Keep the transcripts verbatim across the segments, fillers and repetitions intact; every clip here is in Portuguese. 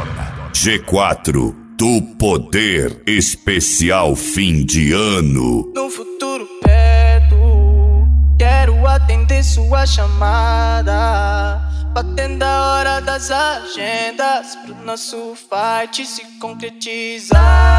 G quatro do Poder Especial Fim de Ano. No futuro perto, quero atender sua chamada, batendo a hora das agendas pro nosso fight se concretizar.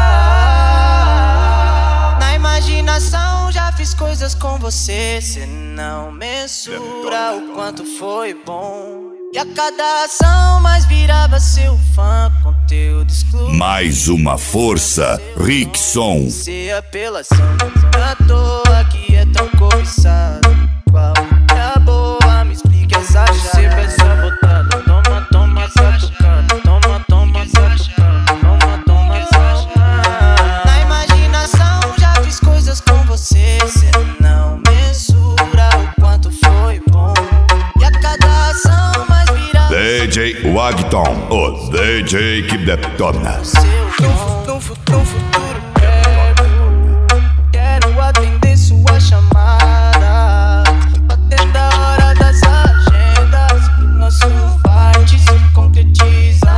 Na imaginação já fiz coisas com você, cê não mensura o quanto foi bom. E a cada ação mais virava seu fã, conteúdo exclusivo. Mais uma força, Rickson. Se apelação, à toa que é tão cobiçado. Qual é a boa? Me explique essa chave. Você vai sabotado, toma, toma, catucado. Toma, toma, catucado. Toma, toma, catucado. Na imaginação já fiz coisas com você, cê não mensura o quanto foi bom. E a cada ação mais D J Wagton, o D J que detona. No futuro perto, quero atender sua chamada, batendo a hora das agendas pro nosso fight se concretizar.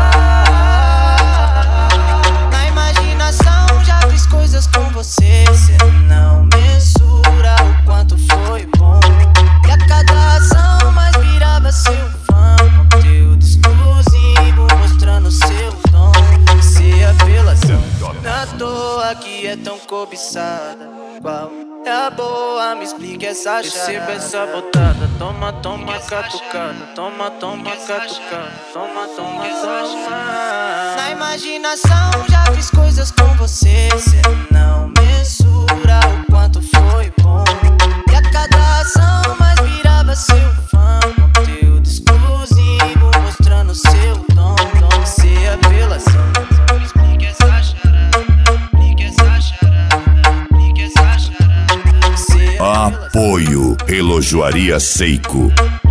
Na imaginação já fiz coisas com você, cê não mensura o quanto foi bom. E a cada ação mais virava seu fã, conteúdo exclusivo mostrando seu dom. Se apelação, na toa que é tão cobiçada. Qual é a boa? Me explique essa chave. Receba essa botada, toma, toma, catucada. Toma, toma, catucada. Toma, toma, toma. Na imaginação já fiz coisas com você, cê não mensura o quanto foi bom. E a cada ação mais virava seu fã, conteúdo exclusivo mostrando seu dom. Se apelação, me explique essa charada. Explique essa charada. Explique essa charada. Apoio Relojoaria Seiko.